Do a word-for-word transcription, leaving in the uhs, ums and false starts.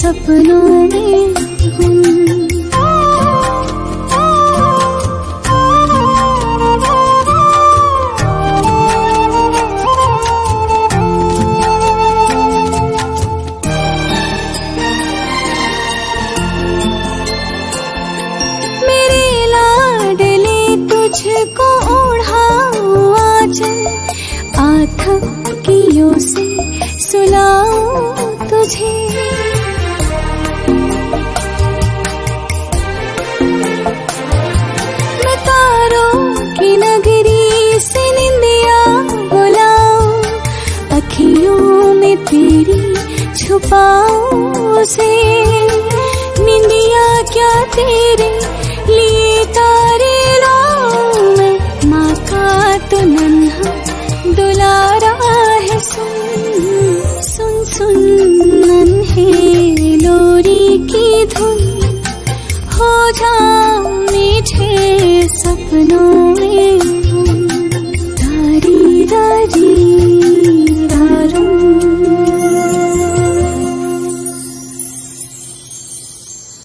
सपनों में हूँ। तुझको ओढ़ाऊं आंचल, आँखियों से सुलाऊं तुझे। मैं तारों की नगरी से निंदिया बुलाऊं, अखियों में तेरी छुपाऊं उसे। निंदिया क्या तेरे लिए तारे लाऊं मैं, माँ का तो नन्हा दुलारा है। सुन सुन सुन नन्हे लोरी की धुन, हो जा मीठे सपनों